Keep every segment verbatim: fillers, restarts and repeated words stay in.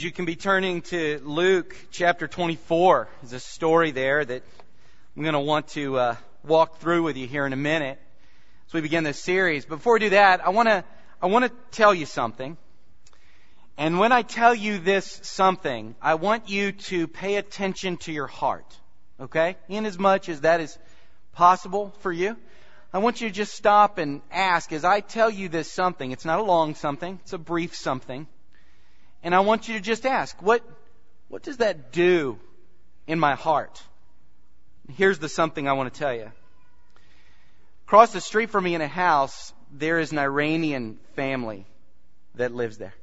You can be turning to Luke chapter twenty-four. There's a story there that I'm going to want to uh, walk through with you here in a minute as we begin this series. But before we do that, I want to I want to tell you something. And when I tell you this something, I want you to pay attention to your heart. Okay? In as much as that is possible for you, I want you to just stop and ask as I tell you this something. It's not a long something. It's a brief something. And I want you to just ask, what what does that do in my heart? Here's the something I want to tell you. Across the street from me in a house, there is an Iranian family that lives there.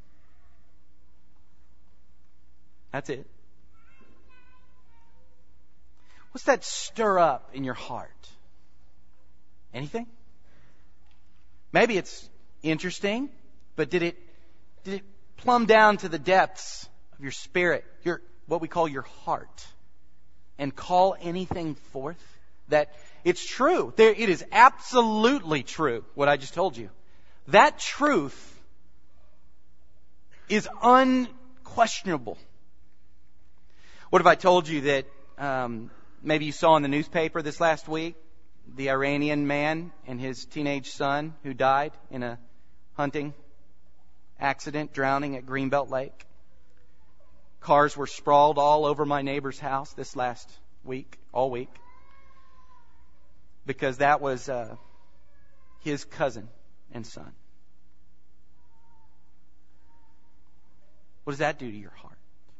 That's it. What's that stir up in your heart? Anything? Maybe it's interesting, but did it did it plumb down to the depths of your spirit, your what we call your heart, and call anything forth? That it's true. There, it is absolutely true, what I just told you. That truth is unquestionable. What if I told you that um, maybe you saw in the newspaper this last week the Iranian man and his teenage son who died in a hunting accident, drowning at Greenbelt Lake? Cars were sprawled all over my neighbor's house this last week, all week, because that was uh, his cousin and son. What does that do to your heart?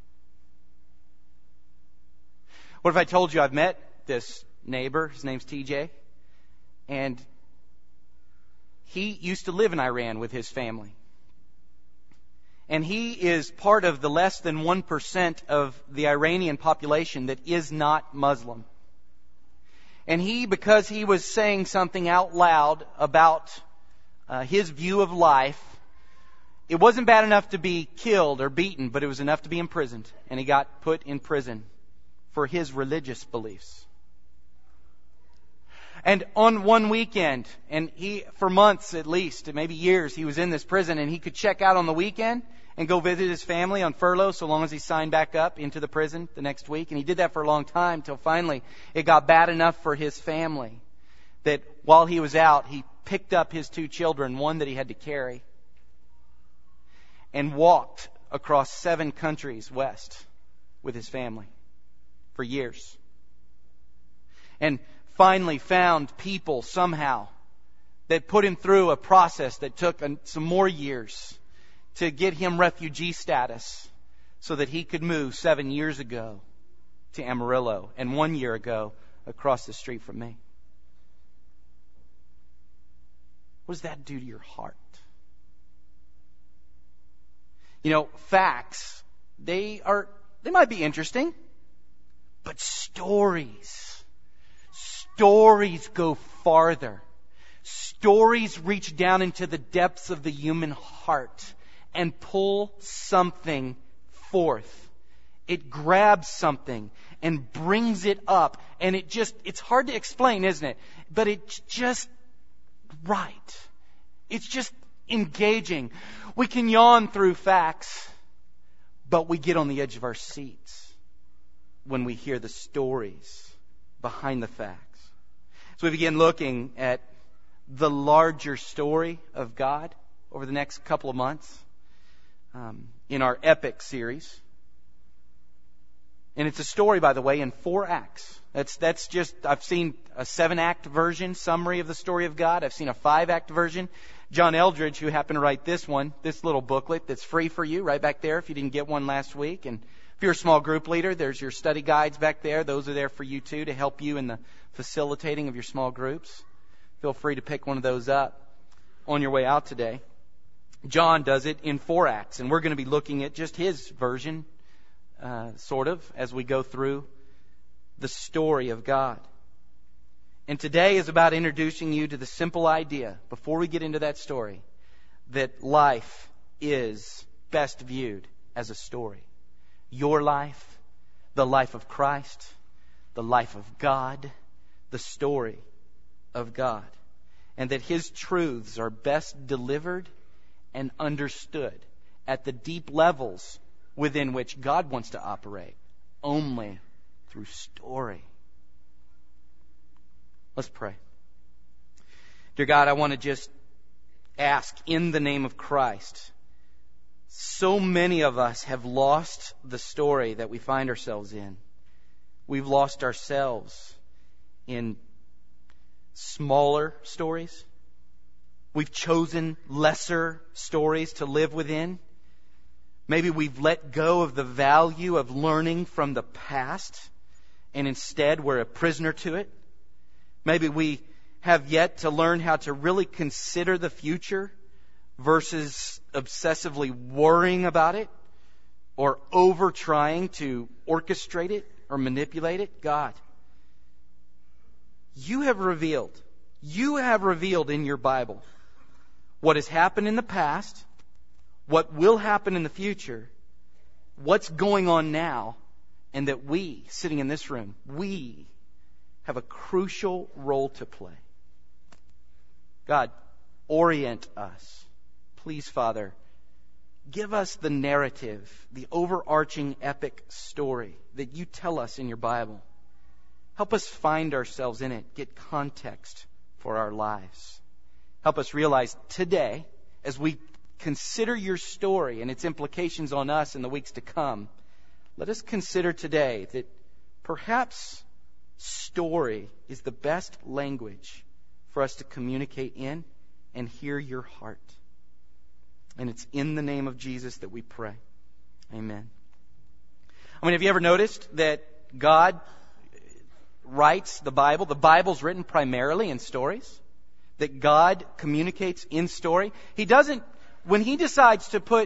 What if I told you I've met this neighbor? His name's T J, and he used to live in Iran with his family. And he is part of the less than one percent of the Iranian population that is not Muslim. And he, because he was saying something out loud about uh, his view of life, it wasn't bad enough to be killed or beaten, but it was enough to be imprisoned. And he got put in prison for his religious beliefs. And on one weekend, and he, for months at least, maybe years, he was in this prison, and he could check out on the weekend and go visit his family on furlough so long as he signed back up into the prison the next week. And he did that for a long time till finally it got bad enough for his family that while he was out, he picked up his two children, one that he had to carry, and walked across seven countries west with his family for years. And finally found people somehow that put him through a process that took some more years to get him refugee status so that he could move seven years ago to Amarillo and one year ago across the street from me. What does that do to your heart? You know, facts, they are, they might be interesting, but stories, stories go farther. Stories reach down into the depths of the human heart and pull something forth. It grabs something and brings it up. And it just, it's hard to explain, isn't it? But it's just right. It's just engaging. We can yawn through facts, but we get on the edge of our seats when we hear the stories behind the facts. So we begin looking at the larger story of God over the next couple of months um, in our Epic series. And it's a story, by the way, in four acts. That's that's just, I've seen a seven-act version, summary of the story of God. I've seen a five-act version. John Eldridge, who happened to write this one, this little booklet that's free for you right back there if you didn't get one last week. And if you're a small group leader, there's your study guides back there. Those are there for you too to help you in the facilitating of your small groups. Feel free to pick one of those up on your way out today. John does it in four acts, and we're going to be looking at just his version, uh, sort of, as we go through the story of God. And today is about introducing you to the simple idea, before we get into that story, that life is best viewed as a story. Your life, the life of Christ, the life of God, the story of God. And that His truths are best delivered and understood at the deep levels within which God wants to operate, only through story. Let's pray. Dear God, I want to just ask in the name of Christ. So many of us have lost the story that we find ourselves in. We've lost ourselves in smaller stories. We've chosen lesser stories to live within. Maybe we've let go of the value of learning from the past, and instead we're a prisoner to it. Maybe we have yet to learn how to really consider the future versus obsessively worrying about it or over trying to orchestrate it or manipulate it. God, you have revealed, you have revealed in your Bible what has happened in the past, what will happen in the future, what's going on now, and that we, sitting in this room, we have a crucial role to play. God, orient us. Please, Father, give us the narrative, the overarching epic story that you tell us in your Bible. Help us find ourselves in it, get context for our lives. Help us realize today, as we consider your story and its implications on us in the weeks to come, let us consider today that perhaps story is the best language for us to communicate in and hear your heart. And it's in the name of Jesus that we pray. Amen. I mean, have you ever noticed that God writes the Bible? The Bible's written primarily in stories. That God communicates in story. He doesn't, when He decides to put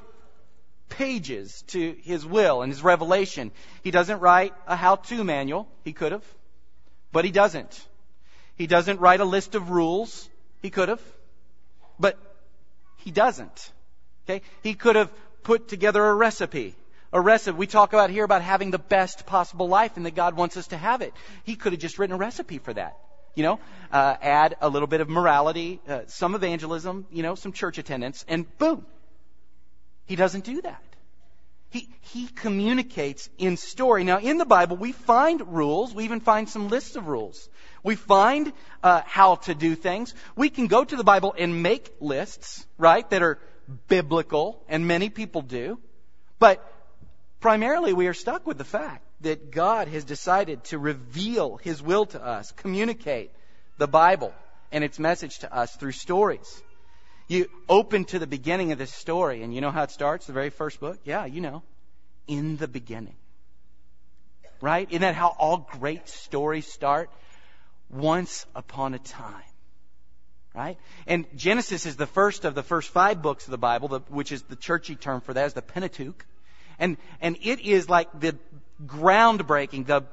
pages to His will and His revelation, He doesn't write a how-to manual. He could have. But He doesn't. He doesn't write a list of rules. He could have. But He doesn't. Okay? He could have put together a recipe. A recipe. We talk about here about having the best possible life and that God wants us to have it. He could have just written a recipe for that. You know, uh, add a little bit of morality, uh, some evangelism, you know, some church attendance, and boom. He doesn't do that. He, he communicates in story. Now, in the Bible, we find rules. We even find some lists of rules. We find uh, how to do things. We can go to the Bible and make lists, right, that are biblical, and many people do. But primarily, we are stuck with the fact that God has decided to reveal His will to us, communicate the Bible and its message to us through stories. You open to the beginning of this story, and you know how it starts, the very first book? Yeah, you know. In the beginning. Right? Isn't that how all great stories start? Once upon a time. Right? And Genesis is the first of the first five books of the Bible, the, which is the churchy term for that, is the Pentateuch. And and it is like the groundbreaking, the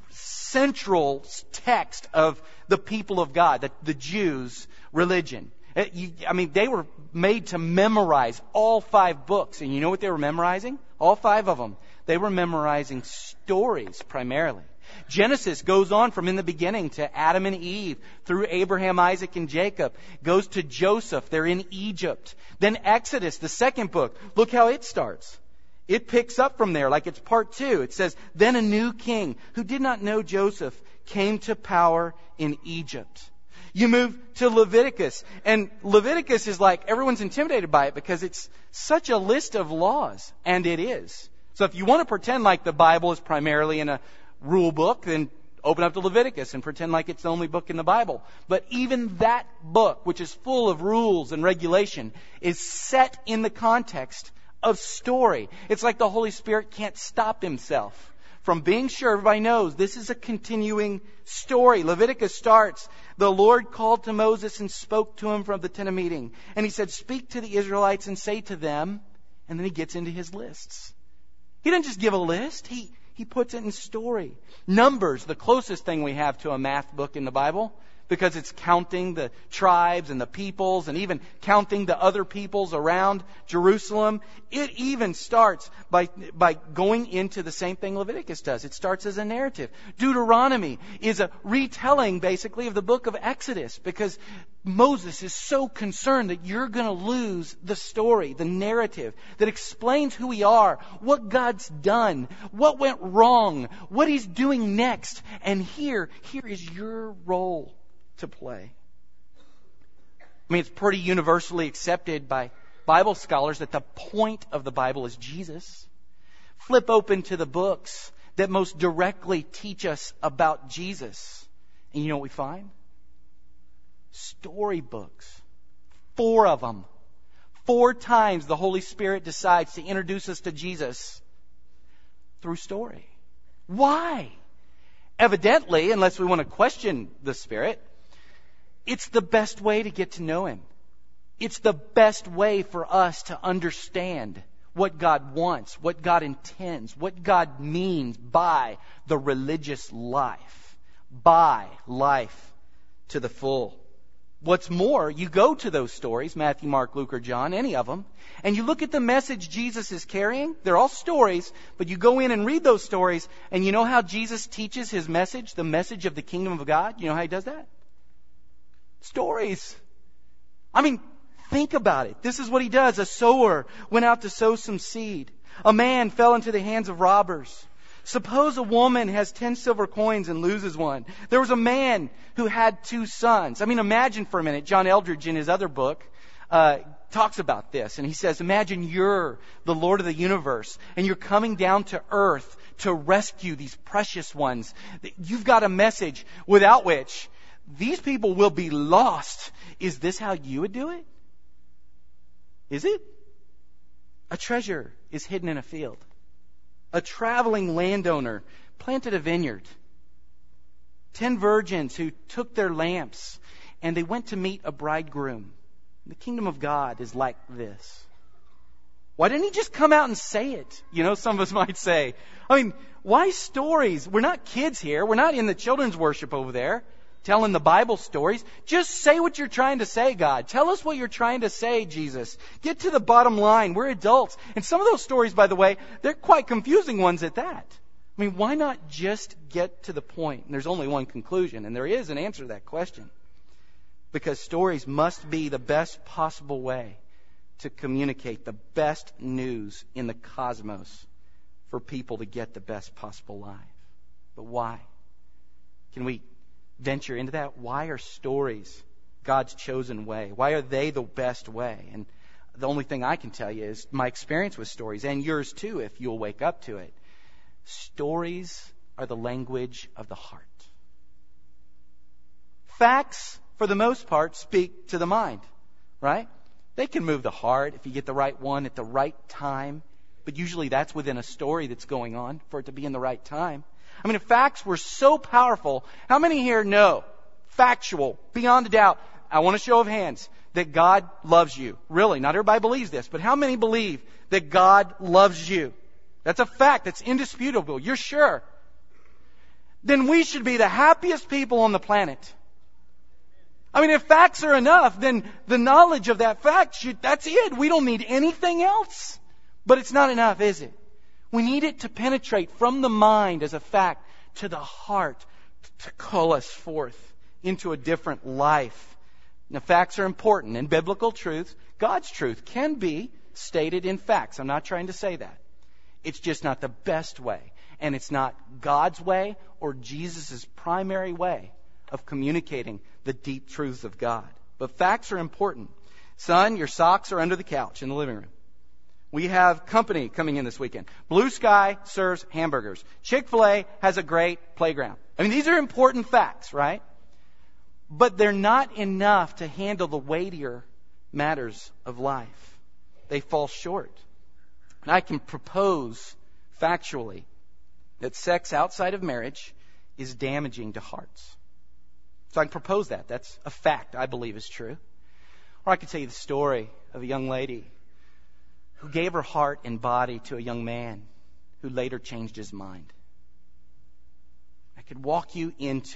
central text of the people of God, the, the Jews' religion. It, you, I mean, they were made to memorize all five books. And you know what they were memorizing? All five of them. They were memorizing stories primarily. Genesis goes on from in the beginning to Adam and Eve, through Abraham, Isaac, and Jacob. Goes to Joseph. They're in Egypt. Then Exodus, the second book. Look how it starts. It picks up from there like it's part two. It says, then a new king who did not know Joseph came to power in Egypt. You move to Leviticus. And Leviticus is like, everyone's intimidated by it because it's such a list of laws. And it is. So if you want to pretend like the Bible is primarily in a rule book, then open up to Leviticus and pretend like it's the only book in the Bible. But even that book, which is full of rules and regulation, is set in the context of story. It's like the Holy Spirit can't stop Himself from being sure everybody knows this is a continuing story. Leviticus starts, the Lord called to Moses and spoke to him from the tent of meeting. And He said, speak to the Israelites and say to them, and then He gets into His lists. He doesn't just give a list. He, he puts it in story. Numbers, the closest thing we have to a math book in the Bible, because it's counting the tribes and the peoples and even counting the other peoples around Jerusalem. It even starts by, by going into the same thing Leviticus does. It starts as a narrative. Deuteronomy is a retelling, basically, of the book of Exodus, because Moses is so concerned that you're going to lose the story, the narrative that explains who we are, what God's done, what went wrong, what He's doing next. And here, here is your role to play. I mean, it's pretty universally accepted by Bible scholars that the point of the Bible is Jesus. Flip open to the books that most directly teach us about Jesus. And you know what we find? Storybooks. Four of them. Four times the Holy Spirit decides to introduce us to Jesus through story. Why? Evidently, unless we want to question the Spirit, it's the best way to get to know Him. It's the best way for us to understand what God wants, what God intends, what God means by the religious life, by life to the full. What's more, you go to those stories, Matthew, Mark, Luke, or John, any of them, and you look at the message Jesus is carrying. They're all stories, but you go in and read those stories, and you know how Jesus teaches His message, the message of the kingdom of God? You know how He does that? Stories. I mean, think about it. This is what He does. A sower went out to sow some seed. A man fell into the hands of robbers. Suppose a woman has ten silver coins and loses one. There was a man who had two sons. I mean, imagine for a minute. John Eldredge, in his other book, uh, talks about this. And he says, imagine you're the Lord of the universe and you're coming down to earth to rescue these precious ones. You've got a message without which these people will be lost. Is this how you would do it? Is it? A treasure is hidden in a field. A traveling landowner planted a vineyard. Ten virgins who took their lamps and they went to meet a bridegroom. The kingdom of God is like this. Why didn't He just come out and say it? You know, some of us might say. I mean, why stories? We're not kids here. We're not in the children's worship over there telling the Bible stories. Just say what you're trying to say, God. Tell us what you're trying to say, Jesus. Get to the bottom line. We're adults. And some of those stories, by the way, they're quite confusing ones at that. I mean, why not just get to the point? And there's only one conclusion, and there is an answer to that question. Because stories must be the best possible way to communicate the best news in the cosmos for people to get the best possible life. But why? Can we venture into that? Why are stories God's chosen way? Why are they the best way? And the only thing I can tell you is my experience with stories, and yours too if you'll wake up to it. Stories are the language of the heart. Facts, for the most part, speak to the mind, right? They can move the heart if you get the right one at the right time, but usually that's within a story that's going on for it to be in the right time. I mean, if facts were so powerful, how many here know, factual, beyond a doubt, I want a show of hands, that God loves you? Really, not everybody believes this, but how many believe that God loves you? That's a fact. That's indisputable. You're sure. Then we should be the happiest people on the planet. I mean, if facts are enough, then the knowledge of that fact, should, that's it. We don't need anything else. But it's not enough, is it? We need it to penetrate from the mind as a fact to the heart to call us forth into a different life. Now, facts are important, and biblical truth, God's truth, can be stated in facts. I'm not trying to say that. It's just not the best way, and it's not God's way or Jesus' primary way of communicating the deep truths of God. But facts are important. Son, your socks are under the couch in the living room. We have company coming in this weekend. Blue Sky serves hamburgers. Chick-fil-A has a great playground. I mean, these are important facts, right? But they're not enough to handle the weightier matters of life. They fall short. And I can propose factually that sex outside of marriage is damaging to hearts. So I can propose that. That's a fact I believe is true. Or I could tell you the story of a young lady who gave her heart and body to a young man who later changed his mind. I could walk you into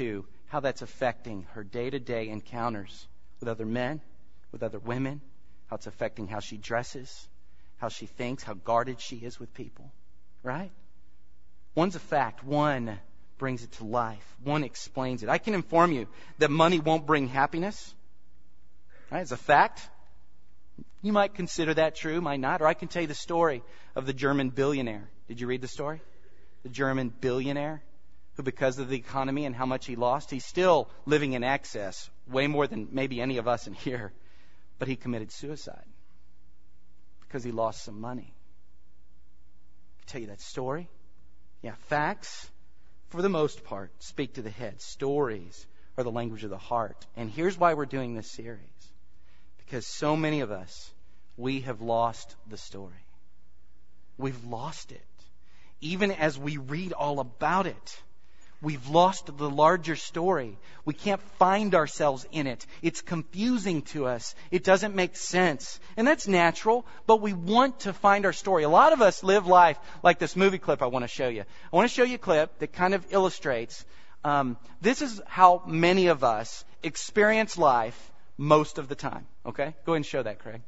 how that's affecting her day-to-day encounters with other men, with other women, how it's affecting how she dresses, how she thinks, how guarded she is with people, right? One's a fact. One brings it to life. One explains it. I can inform you that money won't bring happiness. Right? It's a fact. You might consider that true, might not. Or I can tell you the story of the German billionaire. Did you read the story? The German billionaire who, because of the economy and how much he lost, he's still living in excess, way more than maybe any of us in here. But he committed suicide because he lost some money. I can tell you that story. Yeah, facts, for the most part, speak to the head. Stories are the language of the heart. And here's why we're doing this series. Because so many of us, we have lost the story. We've lost it. Even as we read all about it, we've lost the larger story. We can't find ourselves in it. It's confusing to us. It doesn't make sense. And that's natural, but we want to find our story. A lot of us live life like this movie clip I want to show you. I want to show you a clip that kind of illustrates um, this is how many of us experience life most of the time. Okay? Go ahead and show that, Craig.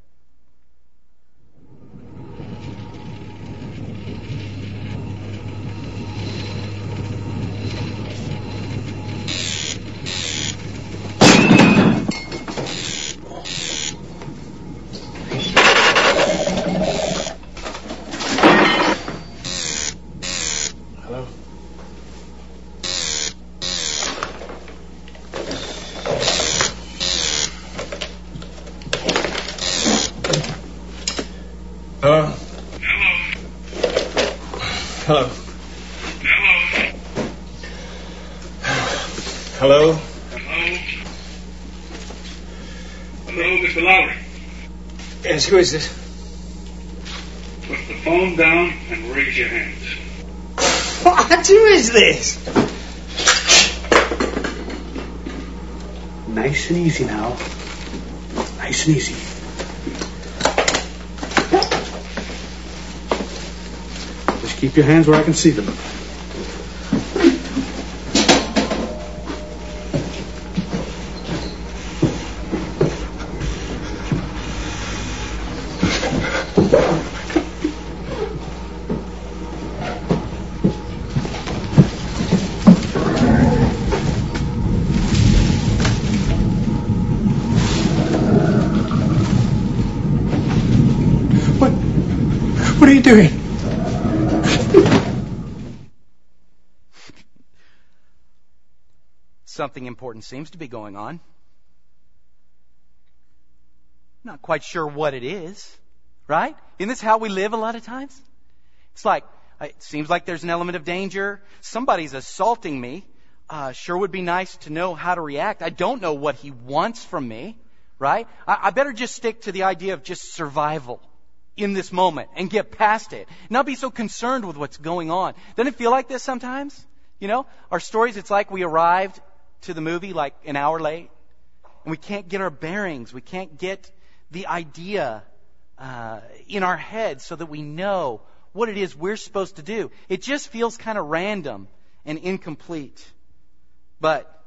Hello? Hello? Hello? Hello? Hello? Hello, Mister Lowry. Yes, who is this? Put the phone down and raise your hands. What? Who is this? Nice and easy now. Nice and easy. Just keep your hands where I can see them. What are you doing? Something important seems to be going on. Not quite sure what it is, right? Isn't this how we live a lot of times? It's like, it seems like there's an element of danger. Somebody's assaulting me. Uh, sure would be nice to know how to react. I don't know what he wants from me, right? I, I better just stick to the idea of just survival in this moment and get past it. Not be so concerned with what's going on. Doesn't it feel like this sometimes? You know, our stories, it's like we arrived to the movie like an hour late and we can't get our bearings. We can't get the idea uh, in our head so that we know what it is we're supposed to do. It just feels kind of random and incomplete. But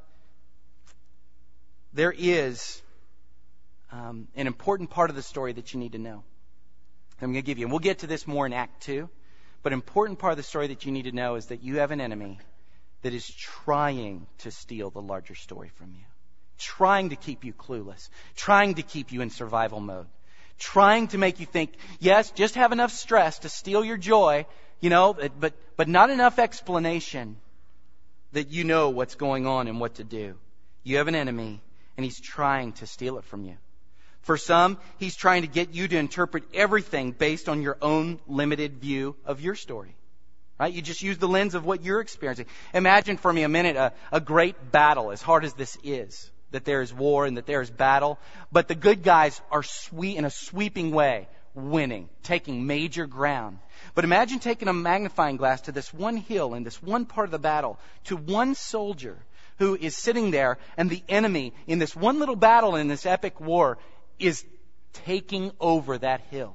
there is um, an important part of the story that you need to know. I'm going to give you, and we'll get to this more in Act two, but an important part of the story that you need to know is that you have an enemy that is trying to steal the larger story from you, trying to keep you clueless, trying to keep you in survival mode, trying to make you think, yes, just have enough stress to steal your joy, you know, but but not enough explanation that you know what's going on and what to do. You have an enemy, and he's trying to steal it from you. For some, he's trying to get you to interpret everything based on your own limited view of your story. Right? You just use the lens of what you're experiencing. Imagine for me a minute a, a great battle, as hard as this is, that there is war and that there is battle, but the good guys are sweet in a sweeping way, winning, taking major ground. But imagine taking a magnifying glass to this one hill in this one part of the battle, to one soldier who is sitting there, and the enemy in this one little battle in this epic war is taking over that hill.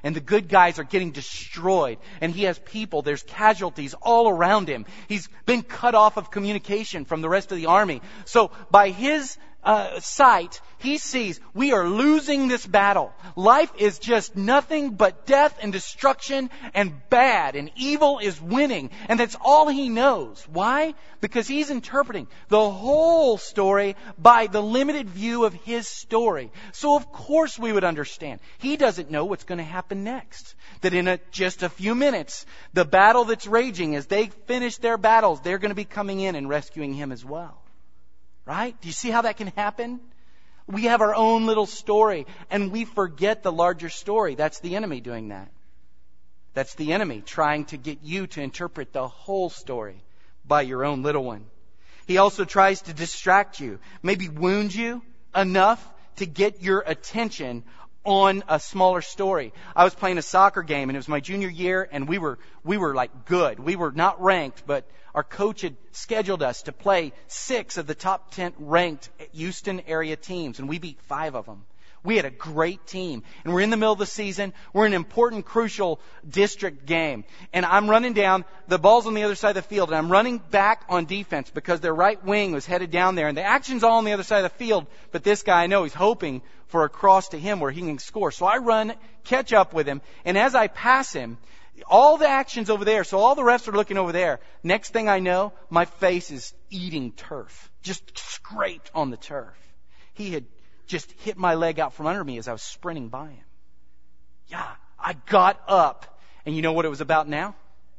and the good guys are getting destroyed. And he has people, there's casualties all around him. He's been cut off of communication from the rest of the army. So by his uh, sight, he sees we are losing this battle. Life is just nothing but death and destruction and bad, and evil is winning. And that's all he knows. Why? Because he's interpreting the whole story by the limited view of his story. So of course we would understand. He doesn't know what's going to happen next. That in a, just a few minutes, the battle that's raging, as they finish their battles, they're going to be coming in and rescuing him as well. Right? Do you see how that can happen? We have our own little story, and we forget the larger story. That's the enemy doing that. That's the enemy trying to get you to interpret the whole story by your own little one. He also tries to distract you, maybe wound you enough to get your attention on a smaller story. I was playing a soccer game, and it was my junior year, and we were we were like good. We were not ranked, but our coach had scheduled us to play six of the top ten ranked Houston area teams, and we beat five of them. We had a great team, and we're in the middle of the season. We're in an important, crucial district game, and I'm running down. The ball's on the other side of the field, and I'm running back on defense because their right wing was headed down there, and the action's all on the other side of the field. But this guy, I know, he's hoping for a cross to him where he can score. So I run, catch up with him, and as I pass him, all the action's over there, so all the refs are looking over there. Next thing I know, my face is eating turf, just scraped on the turf. He had just hit my leg out from under me as I was sprinting by him. Yeah, I got up, and you know what it was about now?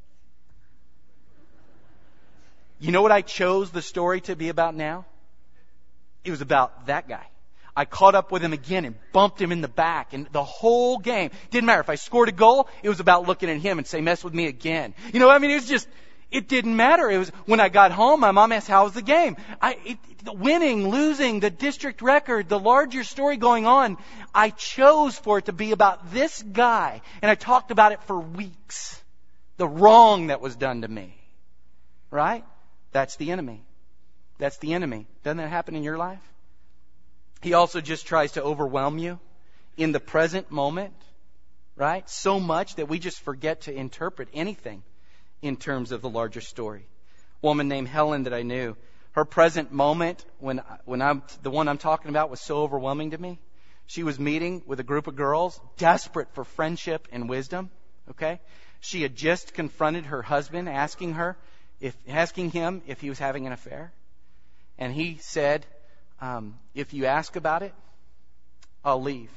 You know what I chose the story to be about now? It was about that guy. I caught up with him again and bumped him in the back. And the whole game, didn't matter. If I scored a goal, it was about looking at him and say, mess with me again. You know, I mean, it was just, it didn't matter. It was, when I got home, my mom asked, how was the game? I, it, winning, losing, the district record, the larger story going on. I chose for it to be about this guy. And I talked about it for weeks. The wrong that was done to me. Right? That's the enemy. That's the enemy. Doesn't that happen in your life? He also just tries to overwhelm you in the present moment, right? So much that we just forget to interpret anything in terms of the larger story. A woman named Helen that I knew, her present moment, when when I'm the one I'm talking about, was so overwhelming to me. She was meeting with a group of girls, desperate for friendship and wisdom. Okay, she had just confronted her husband, asking her if asking him if he was having an affair, and he said, Um, if you ask about it, I'll leave.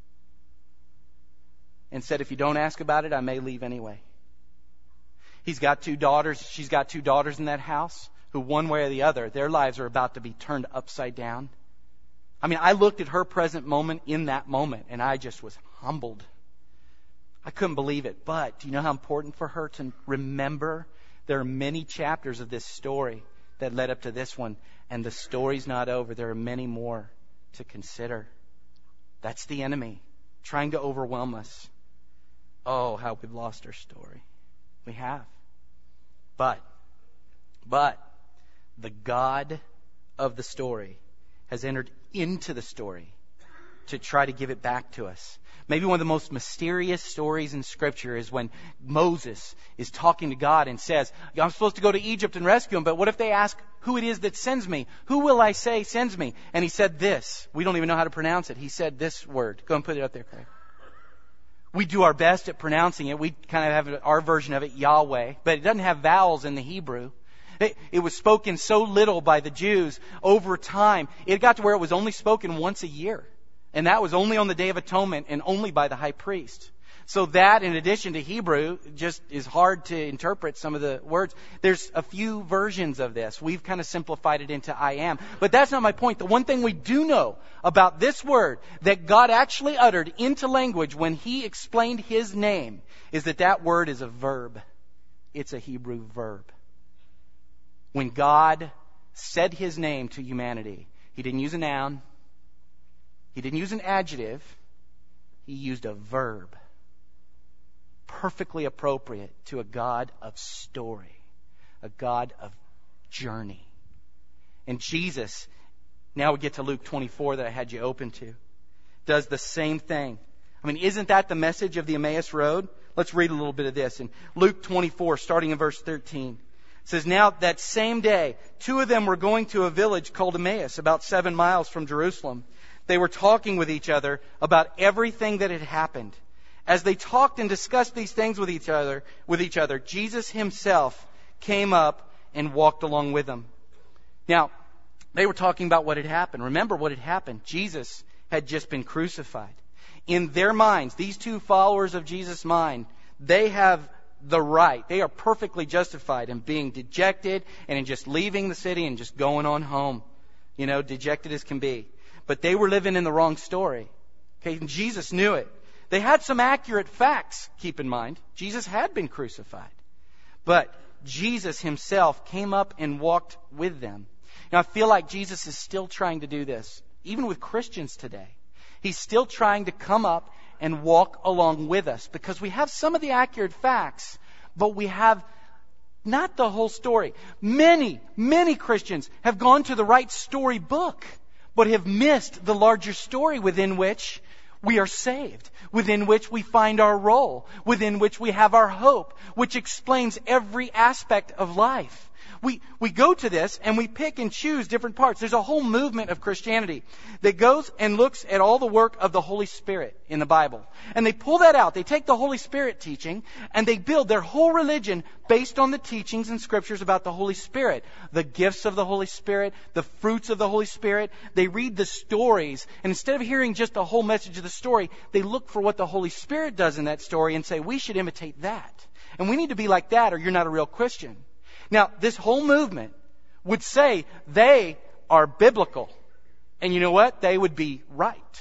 And said, if you don't ask about it, I may leave anyway. He's got two daughters. She's got two daughters in that house who, one way or the other, their lives are about to be turned upside down. I mean, I looked at her present moment in that moment, and I just was humbled. I couldn't believe it. But do you know how important for her to remember? There are many chapters of this story that led up to this one. And the story's not over. There are many more to consider. That's the enemy trying to overwhelm us. Oh, how we've lost our story. We have. But, but, the God of the story has entered into the story to try to give it back to us. Maybe one of the most mysterious stories in Scripture is when Moses is talking to God and says, I'm supposed to go to Egypt and rescue him, but what if they ask who it is that sends me? Who will I say sends me? And he said this. We don't even know how to pronounce it. He said this word. Go and put it up there, Craig. We do our best at pronouncing it. We kind of have our version of it, Yahweh, but it doesn't have vowels in the Hebrew. It, it was spoken so little by the Jews over time. It got to where it was only spoken once a year. And that was only on the Day of Atonement and only by the high priest. So that, in addition to Hebrew, just is hard to interpret some of the words. There's a few versions of this. We've kind of simplified it into I am. But that's not my point. The one thing we do know about this word that God actually uttered into language when He explained His name is that that word is a verb. It's a Hebrew verb. When God said His name to humanity, He didn't use a noun. He didn't use an adjective. He used a verb. Perfectly appropriate to a God of story. A God of journey. And Jesus, now we get to Luke twenty-four that I had you open to, does the same thing. I mean, isn't that the message of the Emmaus Road? Let's read a little bit of this in Luke twenty-four, starting in verse thirteen. It says, "Now that same day, two of them were going to a village called Emmaus, about seven miles from Jerusalem. They were talking with each other about everything that had happened. As they talked and discussed these things with each other, with each other, Jesus himself came up and walked along with them." Now, they were talking about what had happened. Remember what had happened. Jesus had just been crucified. In their minds, these two followers of Jesus' mind, they have the right. They are perfectly justified in being dejected and in just leaving the city and just going on home. You know, dejected as can be. But they were living in the wrong story. Okay, and Jesus knew it. They had some accurate facts, keep in mind. Jesus had been crucified. But Jesus himself came up and walked with them. Now, I feel like Jesus is still trying to do this, even with Christians today. He's still trying to come up and walk along with us because we have some of the accurate facts, but we have not the whole story. Many, many Christians have gone to the right story book, but have missed the larger story within which we are saved, within which we find our role, within which we have our hope, which explains every aspect of life. We we go to this and we pick and choose different parts. There's a whole movement of Christianity that goes and looks at all the work of the Holy Spirit in the Bible. And they pull that out. They take the Holy Spirit teaching and they build their whole religion based on the teachings and scriptures about the Holy Spirit. The gifts of the Holy Spirit, the fruits of the Holy Spirit. They read the stories. And instead of hearing just the whole message of the story, they look for what the Holy Spirit does in that story and say, we should imitate that. And we need to be like that or you're not a real Christian. Now, this whole movement would say they are biblical. And you know what? They would be right.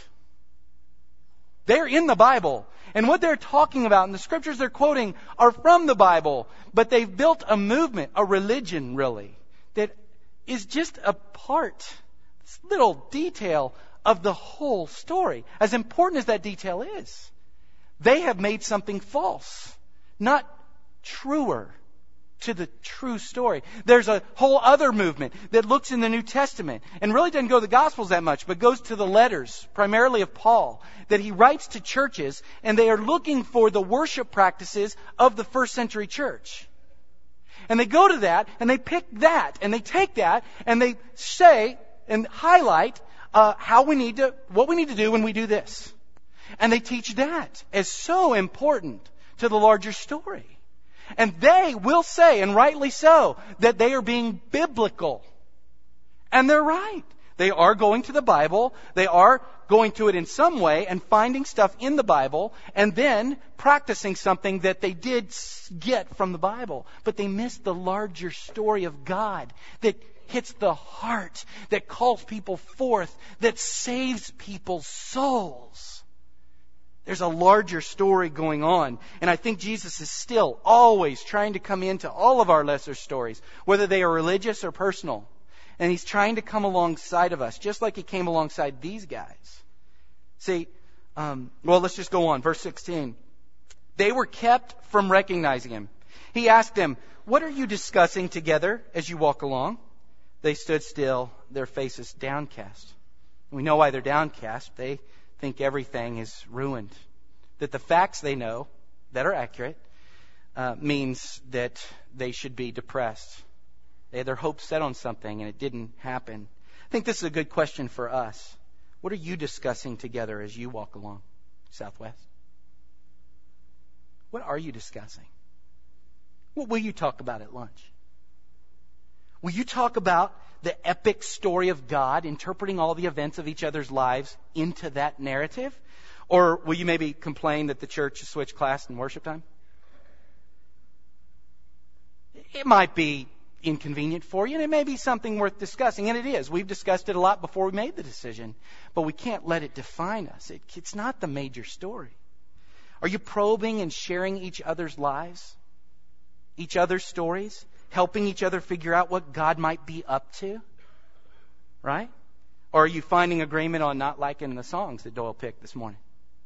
They're in the Bible. And what they're talking about and the scriptures they're quoting are from the Bible. But they've built a movement, a religion really, that is just a part, this little detail of the whole story. As important as that detail is, they have made something false, not truer to the true story. There's a whole other movement that looks in the New Testament and really doesn't go to the Gospels that much, but goes to the letters, primarily of Paul, that he writes to churches, and they are looking for the worship practices of the first century church. And they go to that, and they pick that, and they take that, and they say and highlight uh, how we need to, what we need to do when we do this. And they teach that as so important to the larger story. And they will say, and rightly so, that they are being biblical. And they're right. They are going to the Bible. They are going to it in some way and finding stuff in the Bible and then practicing something that they did get from the Bible. But they missed the larger story of God that hits the heart, that calls people forth, that saves people's souls. There's a larger story going on. And I think Jesus is still always trying to come into all of our lesser stories, whether they are religious or personal. And He's trying to come alongside of us, just like He came alongside these guys. See, um, well, let's just go on. Verse sixteen. They were kept from recognizing Him. He asked them, "What are you discussing together as you walk along?" They stood still, their faces downcast. We know why they're downcast. They think everything is ruined. That the facts they know that are accurate uh, means that they should be depressed. They had their hopes set on something and it didn't happen. I think this is a good question for us. What are you discussing together as you walk along Southwest? What are you discussing? What will you talk about at lunch? Will you talk about the epic story of God, interpreting all the events of each other's lives into that narrative? Or will you maybe complain that the church has switched class and worship time? It might be inconvenient for you, and it may be something worth discussing, and it is. We've discussed it a lot before we made the decision, but we can't let it define us. It, it's not the major story. Are you probing and sharing each other's lives, each other's stories? Helping each other figure out what God might be up to? Right? Or are you finding agreement on not liking the songs that Doyle picked this morning?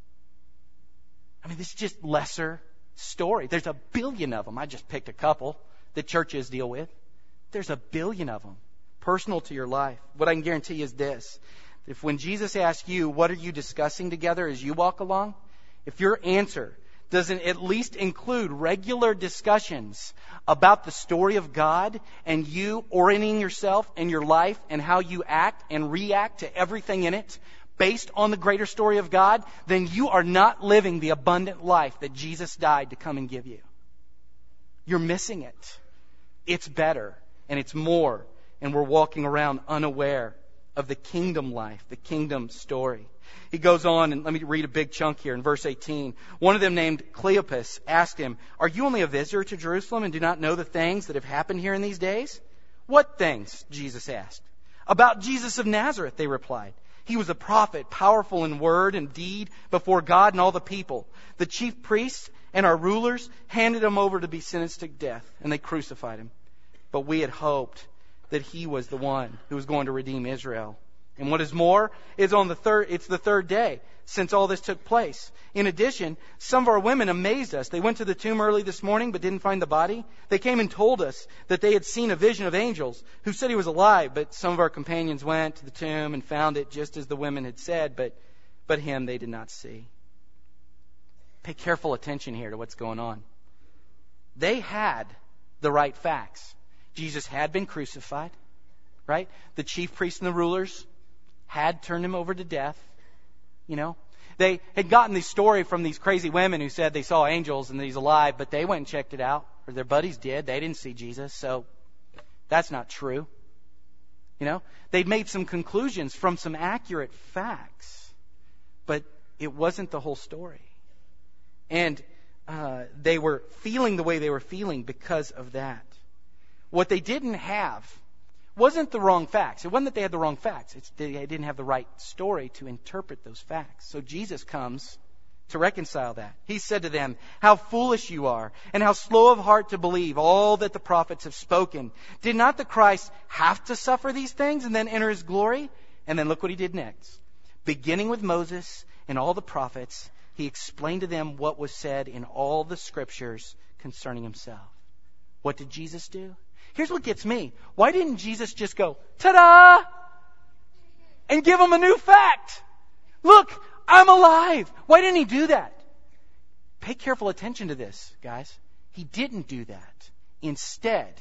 I mean, this is just lesser story. There's a billion of them. I just picked a couple that churches deal with. There's a billion of them. Personal to your life. What I can guarantee is this. If when Jesus asks you, what are you discussing together as you walk along? if your answer doesn't at least include regular discussions about the story of God and you orienting yourself and your life and how you act and react to everything in it based on the greater story of God, then you are not living the abundant life that Jesus died to come and give you. You're missing it. It's better and it's more, and we're walking around unaware of the kingdom life, the kingdom story. He goes on, and let me read a big chunk here in verse eighteen. One of them, named Cleopas, asked him, "Are you only a visitor to Jerusalem and do not know the things that have happened here in these days?" "What things?" Jesus asked. "About Jesus of Nazareth," they replied. "He was a prophet, powerful in word and deed before God and all the people. The chief priests and our rulers handed him over to be sentenced to death, and they crucified him. But we had hoped that he was the one who was going to redeem Israel. And what is more, is on the third, it's the third day since all this took place. In addition, some of our women amazed us. They went to the tomb early this morning but didn't find the body. They came and told us that they had seen a vision of angels who said he was alive. But some of our companions went to the tomb and found it just as the women had said, but, but him they did not see." Pay careful attention here to what's going on. They had the right facts. Jesus had been crucified, right? The chief priests and the rulers had turned him over to death. You know, they had gotten this story from these crazy women who said they saw angels and that he's alive, but they went and checked it out, or their buddies did. They didn't see Jesus, so that's not true. You know, they'd made some conclusions from some accurate facts, but it wasn't the whole story. And uh, they were feeling the way they were feeling because of that. What they didn't have wasn't the wrong facts. It wasn't that they had the wrong facts. It's they didn't have the right story to interpret those facts. So Jesus comes to reconcile that. He said to them, "How foolish you are, and how slow of heart to believe all that the prophets have spoken. Did not the Christ have to suffer these things and then enter his glory?" And then look what he did next. Beginning with Moses and all the prophets, he explained to them what was said in all the scriptures concerning himself. What did Jesus do? Here's what gets me. Why didn't Jesus just go, ta-da, and give them a new fact? Look, I'm alive. Why didn't he do that? Pay careful attention to this, guys. He didn't do that. Instead,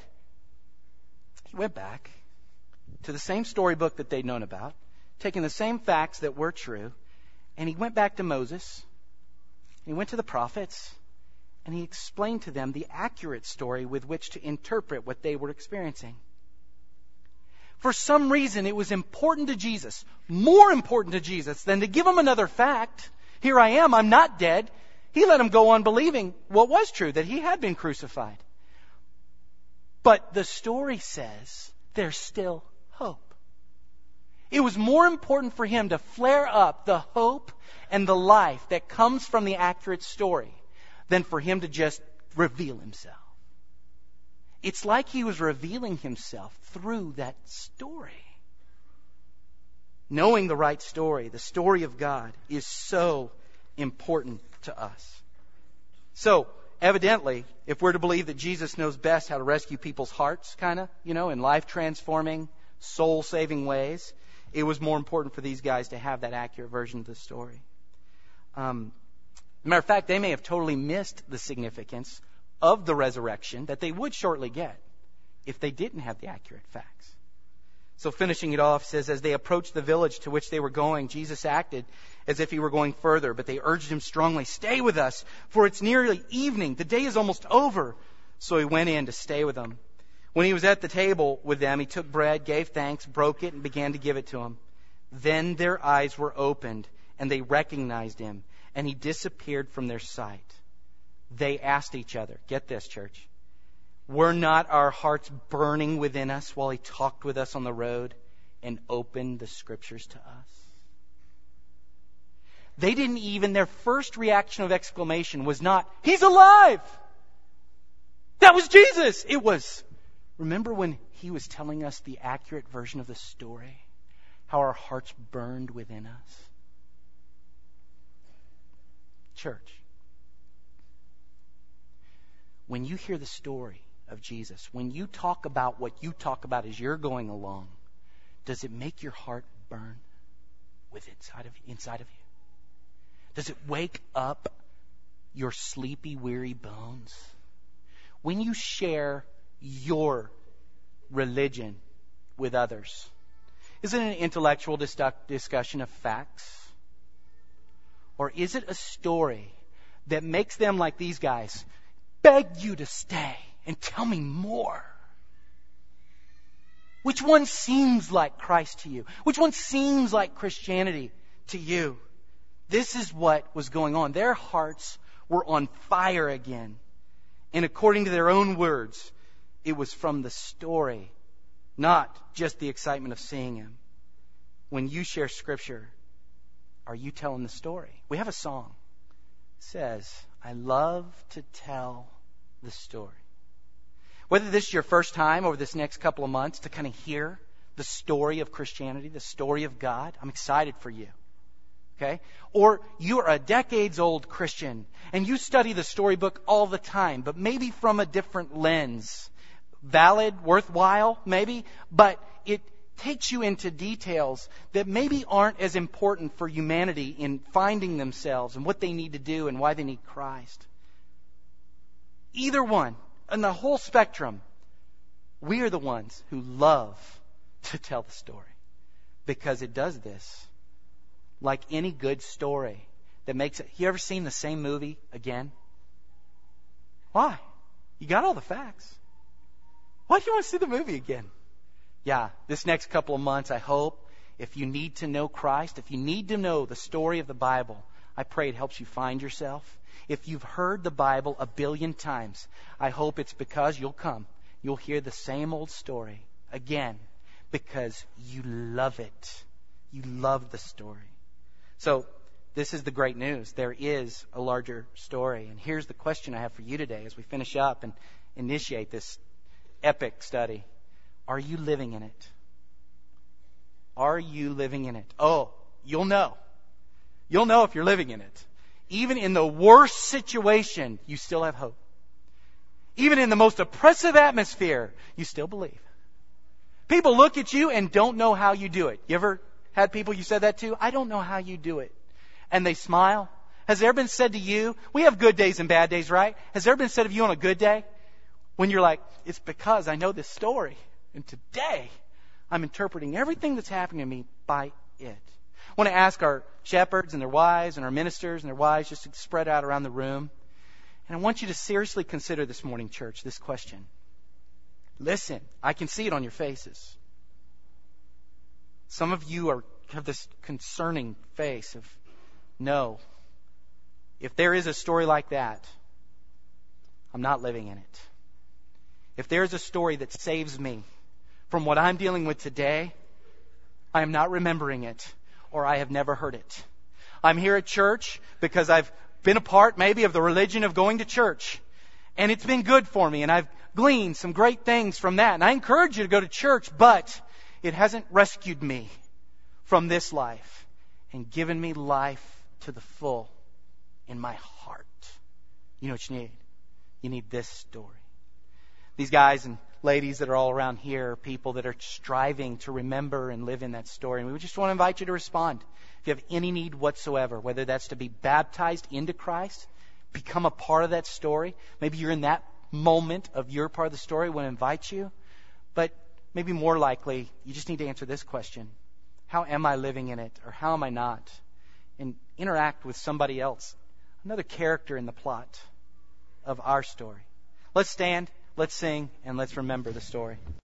he went back to the same storybook that they'd known about, taking the same facts that were true, and he went back to Moses, he went to the prophets, and he explained to them the accurate story with which to interpret what they were experiencing. For some reason, it was important to Jesus, more important to Jesus than to give them another fact. Here I am, I'm not dead. He let them go on believing what was true, that he had been crucified. But the story says there's still hope. It was more important for him to flare up the hope and the life that comes from the accurate story than for him to just reveal himself. It's like he was revealing himself through that story. Knowing the right story, the story of God, is so important to us. So, evidently, if we're to believe that Jesus knows best how to rescue people's hearts, kind of, you know, in life-transforming, soul-saving ways, it was more important for these guys to have that accurate version of the story. Um, as a matter of fact, they may have totally missed the significance of the resurrection that they would shortly get if they didn't have the accurate facts. So finishing it off, says, as they approached the village to which they were going, Jesus acted as if he were going further, but they urged him strongly, "Stay with us, for it's nearly evening. The day is almost over." So he went in to stay with them. When he was at the table with them, he took bread, gave thanks, broke it, and began to give it to them. Then their eyes were opened, and they recognized him, and he disappeared from their sight. They asked each other, get this, church, were not our hearts burning within us while he talked with us on the road and opened the scriptures to us? They didn't even, their first reaction of exclamation was not, "He's alive!" That was Jesus. It was, remember when he was telling us the accurate version of the story? How our hearts burned within us? Church, when you hear the story of Jesus, when you talk about what you talk about as you're going along, does it make your heart burn with inside of you? Inside of you? Does it wake up your sleepy, weary bones? When you share your religion with others, is it an intellectual dis- discussion of facts? Or is it a story that makes them, like these guys, beg you to stay and tell me more? Which one seems like Christ to you? Which one seems like Christianity to you? This is what was going on. Their hearts were on fire again. And according to their own words, it was from the story, not just the excitement of seeing Him. When you share Scripture, are you telling the story? We have a song. It says, I love to tell the story. Whether this is your first time over this next couple of months to kind of hear the story of Christianity, the story of God, I'm excited for you. Okay? Or you are a decades-old Christian and you study the storybook all the time, but maybe from a different lens. Valid, worthwhile, maybe, but it takes you into details that maybe aren't as important for humanity in finding themselves and what they need to do and why they need Christ. Either one, and the whole spectrum, we are the ones who love to tell the story because it does this. Like any good story that makes it. You ever seen the same movie again? Why? You got all the facts. Why do you want to see the movie again? Yeah, this next couple of months, I hope, if you need to know Christ, if you need to know the story of the Bible, I pray it helps you find yourself. If you've heard the Bible a billion times, I hope it's because you'll come. You'll hear the same old story again because you love it. You love the story. So this is the great news. There is a larger story. And here's the question I have for you today as we finish up and initiate this epic study. Are you living in it? Are you living in it? Oh, you'll know. You'll know if you're living in it. Even in the worst situation, you still have hope. Even in the most oppressive atmosphere, you still believe. People look at you and don't know how you do it. You ever had people you said that to? I don't know how you do it. And they smile. Has there been said to you, we have good days and bad days, right? Has there been said of you on a good day when you're like, it's because I know this story. And today, I'm interpreting everything that's happening to me by it. I want to ask our shepherds and their wives and our ministers and their wives just to spread out around the room. And I want you to seriously consider this morning, church, this question. Listen, I can see it on your faces. Some of you are have this concerning face of, no, if there is a story like that, I'm not living in it. If there is a story that saves me from what I'm dealing with today, I am not remembering it, or I have never heard it. I'm here at church because I've been a part maybe of the religion of going to church, and it's been good for me, and I've gleaned some great things from that. And I encourage you to go to church, but it hasn't rescued me from this life and given me life to the full in my heart. You know what you need? You need this story. These guys and ladies that are all around here are people that are striving to remember and live in that story. And we just want to invite you to respond. If you have any need whatsoever, whether that's to be baptized into Christ, become a part of that story. Maybe you're in that moment of your part of the story. We want to invite you. But maybe more likely, you just need to answer this question. How am I living in it? Or how am I not? And interact with somebody else. Another character in the plot of our story. Let's stand. Let's sing, and let's remember the story.